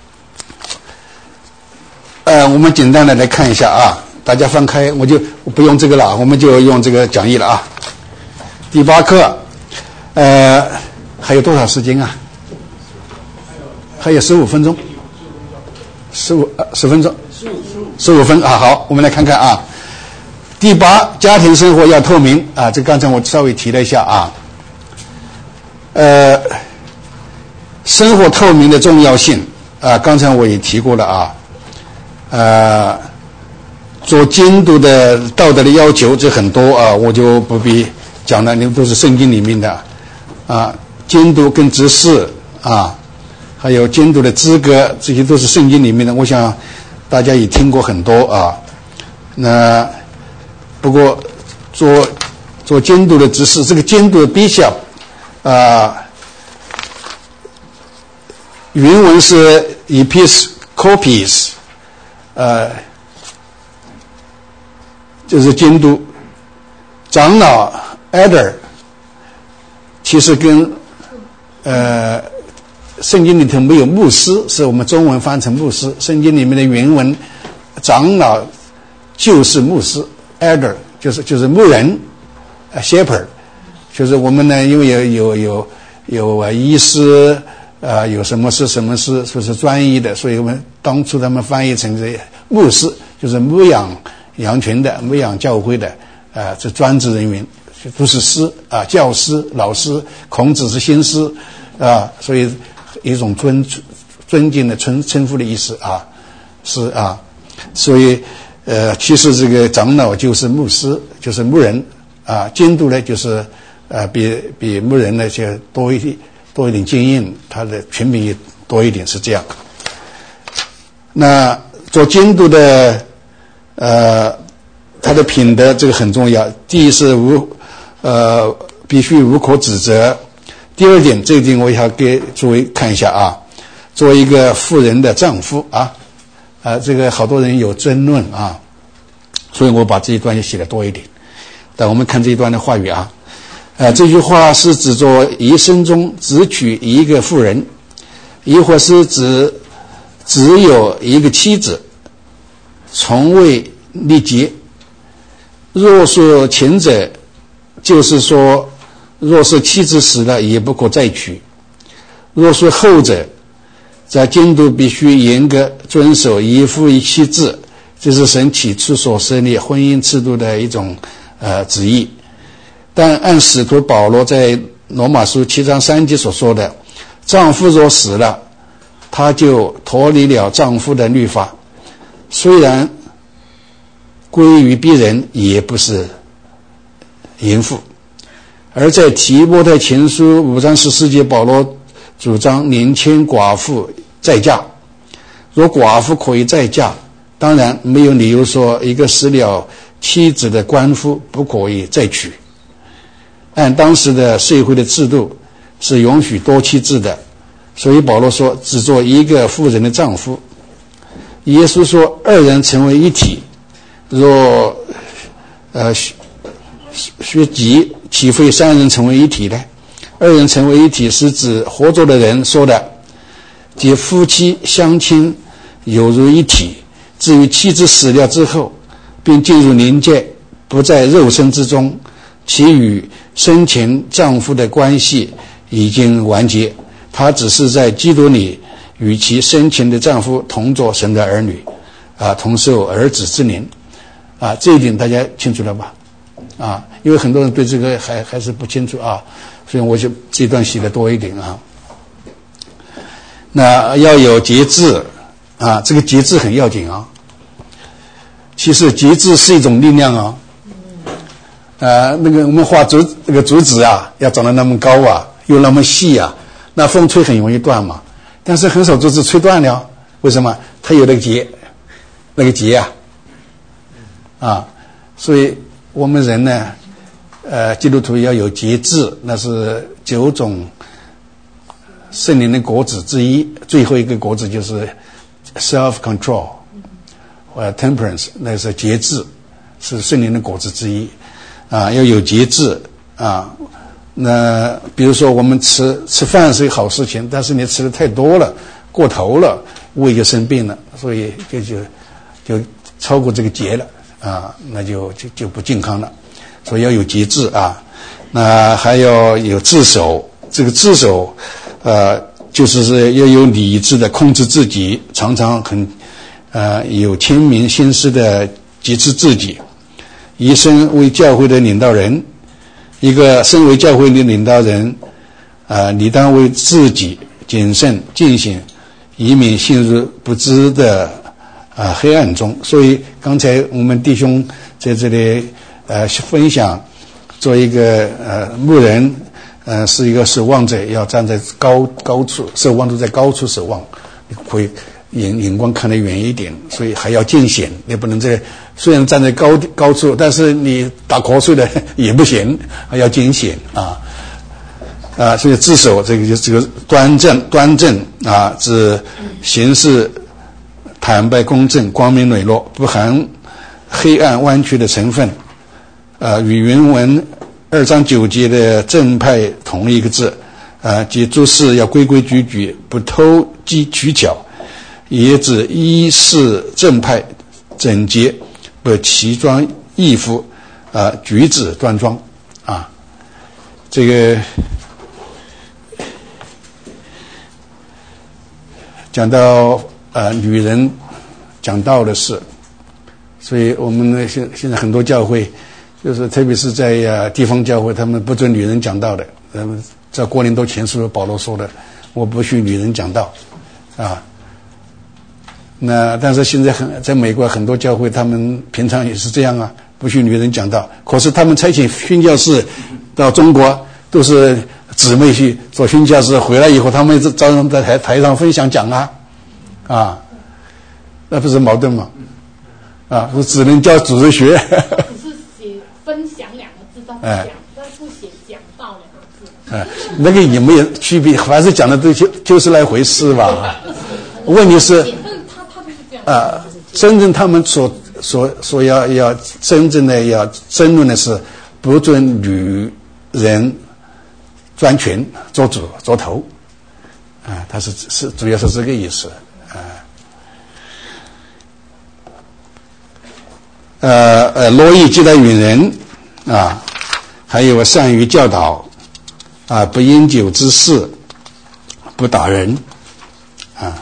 呃，我们简单的来看一下啊，大家翻开，我就不用这个了，我们就用这个讲义了啊。第八课，呃，还有多少时间啊？还有十五分钟，十五呃十分钟，十五分啊。好，我们来看看啊。第八，家庭生活要透明啊，这刚才我稍微提了一下啊。呃，生活透明的重要性啊，刚才我也提过了啊。呃，做监督的道德的要求这很多啊，我就不必讲了，你们都是圣经里面的啊。监督跟执事啊，还有监督的资格，这些都是圣经里面的，我想大家也听过很多啊。那不过做做监督的执事，这个监督的 bishop 啊，原文是 episcopes， 呃，就是监督。长老 elder 其实跟呃圣经里头没有牧师，是我们中文翻成牧师，圣经里面的原文长老就是牧师。elder 就是就是牧人 shepherd 就是我们呢，因为有有有有啊医师啊、呃，有什么是什么是说是专一的，所以我们当初他们翻译成这牧师，就是牧养羊群的，牧养教会的啊、呃，这专职人员都是师啊、呃，教师老师，孔子是先师啊、呃，所以一种尊尊敬的称称呼的意思啊。 是啊，所以呃，其实这个长老就是牧师，就是牧人啊，监督呢就是呃比比牧人呢就多一点多一点经验，他的权柄也多一点，是这样。那做监督的呃，他的品德这个很重要。第一是无呃必须无可指责。第二点，这一点我要给诸位看一下啊。作为一个妇人的丈夫啊，啊，这个好多人有争论啊，所以我把这一段也写得多一点。但我们看这一段的话语啊，呃，这句话是指着一生中只娶一个妇人，亦或是指只有一个妻子，从未立结。若说前者，就是说若是妻子死了也不可再娶；若说后者，在监督必须严格遵守一夫一妻制，这是神起初所设立婚姻制度的一种呃旨意。但按使徒保罗在罗马书七章三节所说的，丈夫若死了，他就脱离了丈夫的律法，虽然归于别人，也不是淫妇。而在提摩太前书五章十四节，保罗主张年轻寡妇再嫁。若寡妇可以再嫁，当然没有理由说一个死了妻子的官夫不可以再娶。按当时的社会的制度是允许多妻制的，所以保罗说只做一个妇人的丈夫。耶稣说二人成为一体，若呃学籍岂非三人成为一体呢？二人成为一体是指合作的人说的，即夫妻相亲有如一体。至于妻子死了之后并进入灵界，不在肉身之中，其与生前丈夫的关系已经完结，她只是在基督里与其生前的丈夫同作神的儿女啊，同受儿子之年啊，这一点大家清楚了吧？啊，因为很多人对这个还还是不清楚啊，所以我就这段写的多一点啊。那要有节制啊，这个节制很要紧啊。其实节制是一种力量啊。呃，那个我们画竹那个竹子啊，要长得那么高啊，又那么细啊，那风吹很容易断嘛。但是很少竹子吹断了，为什么？它有那个节，那个节啊，啊，所以我们人呢，呃，基督徒要有节制，那是九种圣灵的果子之一，最后一个果子就是 self-control 呃 temperance， 那是节制，是圣灵的果子之一啊，要有节制啊。那比如说我们吃吃饭是一个好事情，但是你吃的太多了，过头了，胃就生病了，所以就就就超过这个节了啊，那就就就不健康了。所以要有节制啊。那还要有自守，这个自守呃就是是要有理智的控制自己，常常很呃有亲民心思的节制自己。一生为教会的领导人，一个身为教会的领导人啊，理当为自己谨慎警醒，以免陷入不知的啊黑暗中。所以刚才我们弟兄在这里呃分享，做一个呃牧人呃是一个守望者，要站在高高处，守望都在高处守望，会眼眼光看得远一点，所以还要尽显，你不能在虽然站在高高处，但是你打瞌睡的也不行，还要尽显啊啊！所以自守这个就这个端正端正啊，指行事坦白公正、光明磊落，不含黑暗弯曲的成分。啊，与原文二章九节的正派同一个字啊，即做事要规规矩矩，不偷机取巧，也指一是正派整洁，不奇装异服啊，举止端庄啊。这个讲到呃女人讲道的事，所以我们呢现现在很多教会，就是特别是在呃地方教会，他们不准女人讲道的。他们在哥林多前书保罗说的，我不许女人讲道啊。 那但是现在很在美国很多教会，他们平常也是这样啊，不许女人讲道。可是他们差遣宣教士到中国，都是姊妹去做宣教士，回来以后他们照样在台台上分享讲啊，啊，那不是矛盾吗？啊，只能教主日学。 只是写分享两个字，但是讲，但不写讲道两个字。 哎，那个也没有区别，凡是讲的都就就是那回事吧。问题是，啊，真正他们所所所要要真正的要争论的是，不准女人专权做主做头，啊，他是是主要是这个意思，啊，呃呃，乐意接待远人，啊，还有善于教导，啊，不饮酒滋事，不打人，啊。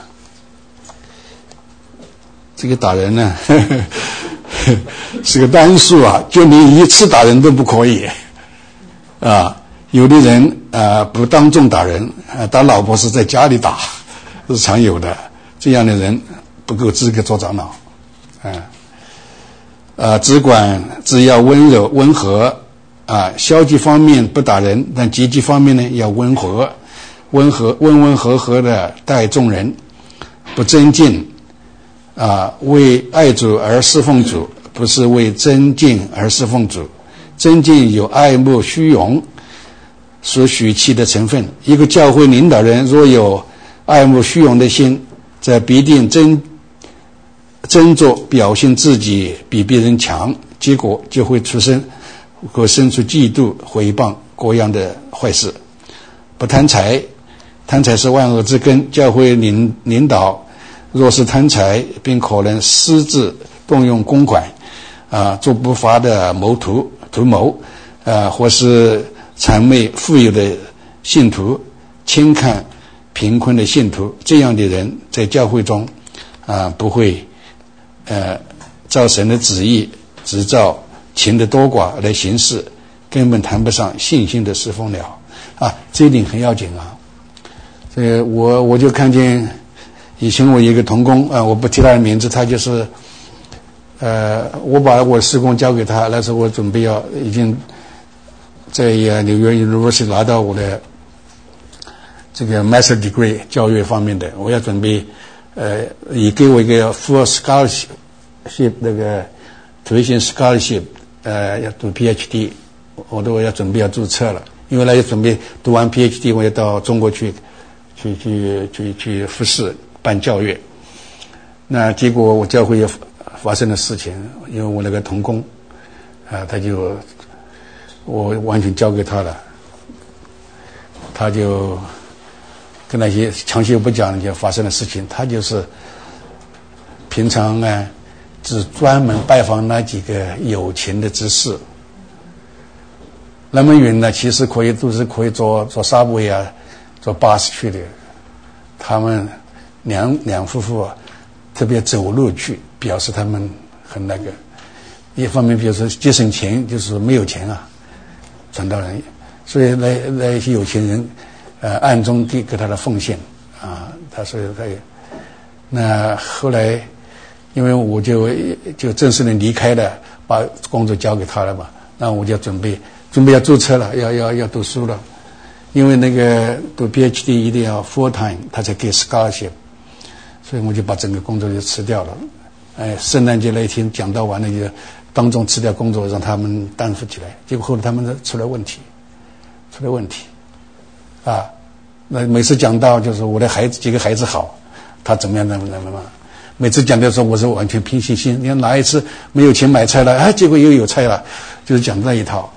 这个打人呢，呵呵是个单数啊，就你一次打人都不可以啊。有的人啊不当众打人，啊打老婆是在家里打，是常有的。这样的人不够资格做长老，啊啊，只管只要温柔温和啊，消极方面不打人，但积极方面呢要温和，温和温温和和的待众人，不争竞。啊，为爱主而侍奉主，不是为争竞而侍奉主。争竞有爱慕虚荣所许气的成分。一个教会领导人若有爱慕虚荣的心，则必定争争着表现自己比别人强，结果就会出生或生出嫉妒、诽谤各样的坏事。不贪财，贪财是万恶之根。教会领领导若是贪财，并可能私自动用公款，啊，做不法的谋图图谋，啊，或是谄媚富有的信徒，轻看贫困的信徒，这样的人在教会中，啊，不会，呃，照神的旨意，只照情的多寡来行事，根本谈不上信心的侍奉了。啊，这一点很要紧啊。这个我我就看见。以前我一个同工啊，我不提他的名字，他就是，呃，我把我的事工交给他，那时候我准备要已经在纽约 University 拿到我的这个 Master Degree 教育方面的，我要准备，呃，也给我一个 Full Scholarship 那个 Tuition Scholarship， 呃，要读 PhD， 我都要准备要注册了，因为呢要准备读完 PhD， 我要到中国去，去去去去复试。办教育，那结果我教会也发生了事情，因为我那个同工，啊，他就我完全交给他了，他就跟那些详细不讲就发生的事情，他就是平常呢只专门拜访那几个有钱的执事，那么远呢，其实可以都是可以坐坐沙布呀，坐巴士去的，他们。两两夫妇啊，特别走路去，表示他们很那个。一方面，比如说节省钱，就是没有钱啊，传道人，所以那那一些有钱人，呃，暗中给给他的奉献啊，他所以他也。那后来，因为我就就正式的离开了，把工作交给他了嘛，那我就准备准备要注册了，要要要读书了，因为那个读 PhD 一定要 full time， 他才给 scholarship。所以我就把整个工作就辞掉了，哎，圣诞节那一天讲到完了就当众辞掉工作，让他们担负起来。结果后来他们出了问题，出了问题，啊，那每次讲到就是我的孩子几个孩子好，他怎么样怎么怎么样，每次讲的时候我是完全凭信心。你看哪一次没有钱买菜了，哎，结果又有菜了，就是讲那一套。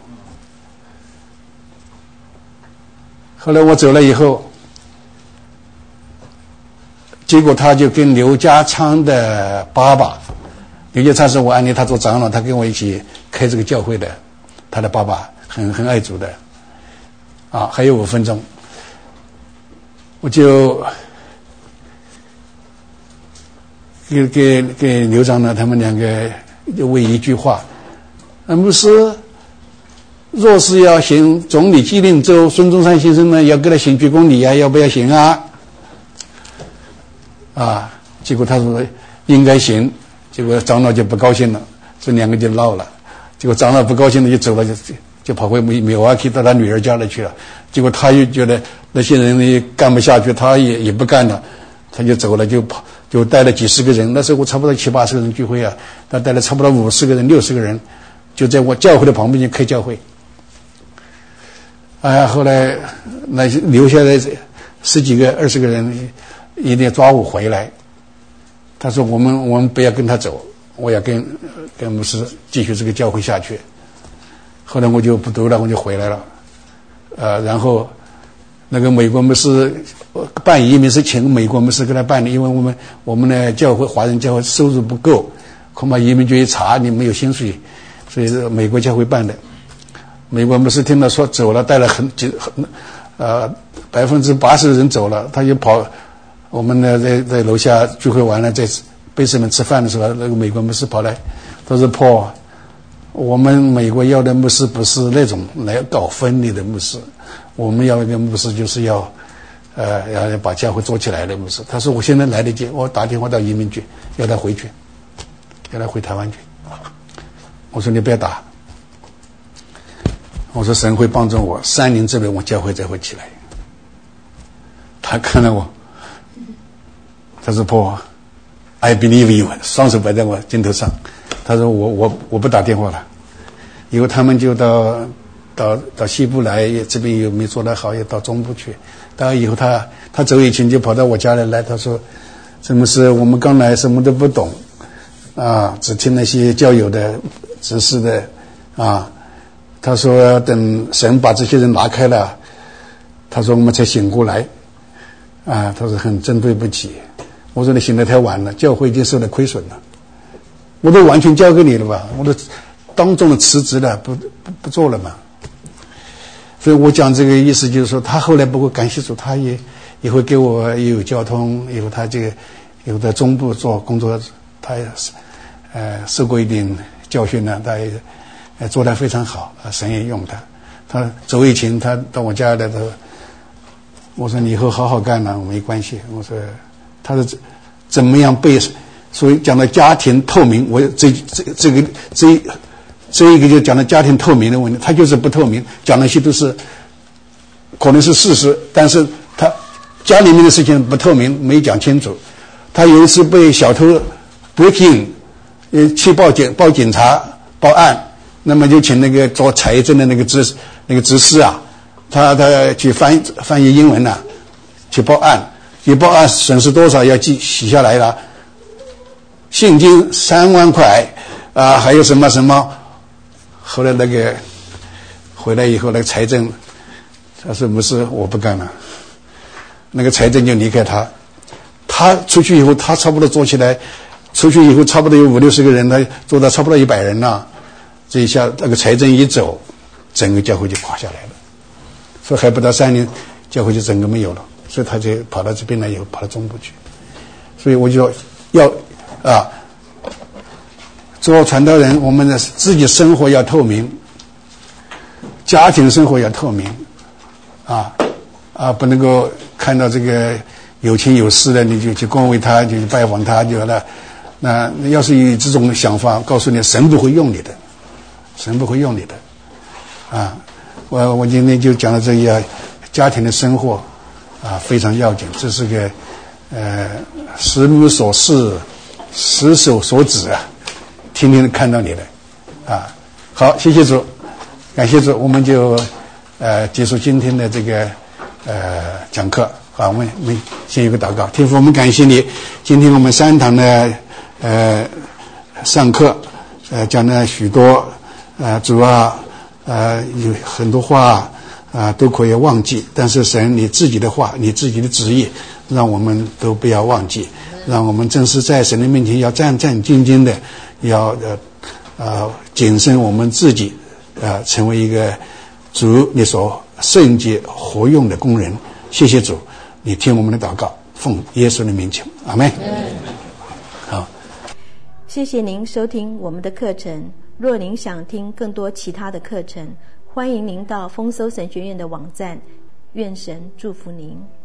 后来我走了以后。结果他就跟刘家昌的爸爸，刘家昌是我安利他做长老，他跟我一起开这个教会的，他的爸爸很很爱主的，啊，还有五分钟，我就给给给刘长老他们两个就为一句话，那不是，若是要行总理纪念周，孙中山先生呢要给他行鞠躬礼啊，要不要行啊？啊，结果他说应该行。结果长老就不高兴了，这两个就闹了。结果长老不高兴了，就走了，就就跑回米米瓦基到他女儿家里去了。结果他又觉得那些人也干不下去，他也也不干了，他就走了，就跑，就带了几十个人。那时候我差不多七八十个人聚会啊，他带了差不多五十个人、六十个人，就在我教会的旁边就开教会。哎呀，后来那些留下来十几个、二十个人，一定要抓我回来。他说：“我们我们不要跟他走，我要跟跟牧师继续这个教会下去。”后来我就不读了，我就回来了。呃，然后那个美国牧师办移民是请美国牧师给他办的，因为我们我们的教会华人教会收入不够，恐怕移民局一查你没有薪水，所以是美国教会办的。美国牧师听到说走了，带了很几很呃百分之八十的人走了，他就跑。我们呢在在楼下聚会完了，在贝斯门吃饭的时候，那个美国牧师跑来，他说 Paul， 我们美国要的牧师不是那种来搞分离的牧师，我们要一个牧师就是要呃要把教会做起来的牧师。他说我现在来得及，我打电话到移民局要他回去，要他回台湾去。我说你不要打，我说神会帮助我，三年之内我教会才会起来。他看到我，他说 Paul， I believe you， 双手摆在我肩头上。他说我我我不打电话了，以后他们就到到到西部来，这边又没做得好，也到中部去。到以后他他走以前就跑到我家里来，他说什么事我们刚来什么都不懂啊，只听那些教友的指示的啊。他说等神把这些人拿开了，他说我们才醒过来啊。他说很真对不起。我说你醒得太晚了，教会已经受了亏损了，我都完全交给你了吧，我都当众的辞职了，不不不做了嘛。所以我讲这个意思就是说，他后来不过感谢主，他也也会给我也有交通，以后他这个以后在中部做工作，他也是呃受过一点教训呢，他也呃做得非常好，神也用他。他走以前他到我家来的，我说你以后好好干了，没关系。我说他是怎么样被，所以讲到家庭透明，我这这这个这这一个就讲到家庭透明的问题，他就是不透明，讲那些都是可能是事实，但是他家里面的事情不透明，没讲清楚。他有一次被小偷 break in， 呃，去报警报警察报案，那么就请那个做财政的那个执那个执事啊，他他去翻翻译英文呐、啊，去报案。你报案损失多少要记写下来了，现金三万块啊，还有什么什么。后来那个回来以后，那个财政他说不是我不干了，那个财政就离开他。他出去以后，他差不多做起来，出去以后差不多有五六十个人，他做到差不多一百人了。这一下那个财政一走，整个教会就垮下来了。所以还不到三年，教会就整个没有了。所以他就跑到这边来，以后跑到中部去。所以我就说要啊，做传道人，我们的自己生活要透明，家庭生活要透明，啊啊，不能够看到这个有钱有势的你就去恭维他，就去拜访他，就那那要是有这种想法，告诉你神不会用你的，神不会用你的，啊，我我今天就讲到这一啊，家庭的生活。啊，非常要紧，这是个呃时无所事，时手所指啊，天天看到你的啊。好，谢谢主，感谢主，我们就呃结束今天的这个呃讲课。好，我们我们先有个祷告。天父，我们感谢你，今天我们三堂的呃上课呃讲了许多呃主啊呃有很多话。啊，都可以忘记，但是神你自己的话，你自己的旨意，让我们都不要忘记，让我们正是在神的面前要战战兢兢的，要呃呃谨慎我们自己，呃成为一个主你所圣洁活用的工人。谢谢主，你听我们的祷告，奉耶稣的名求，阿们。好， 谢谢您收听我们的课程。若您想听更多其他的课程，欢迎您到丰收神学院的网站。愿神祝福您。